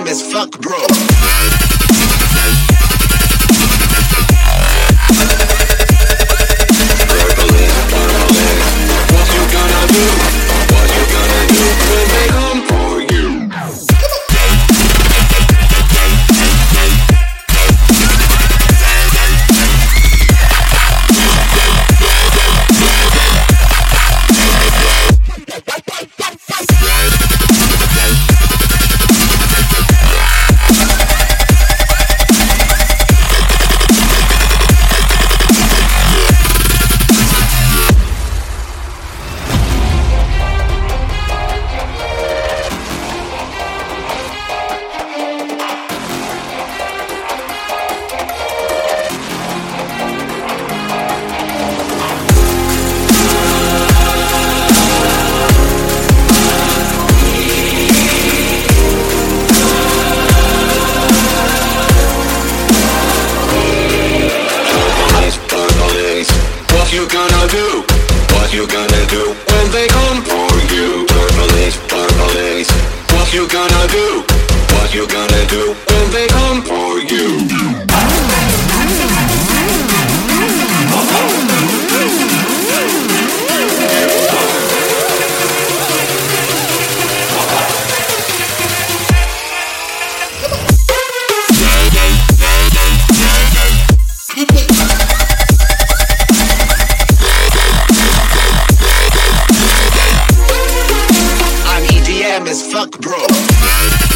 as fuck, bro. What you gonna do? What you gonna do when they come for you? What you gonna do? What you gonna do when they come for you? Purple haze. What you gonna do? What you gonna do when they come for you? I'm EDM as fuck, bro.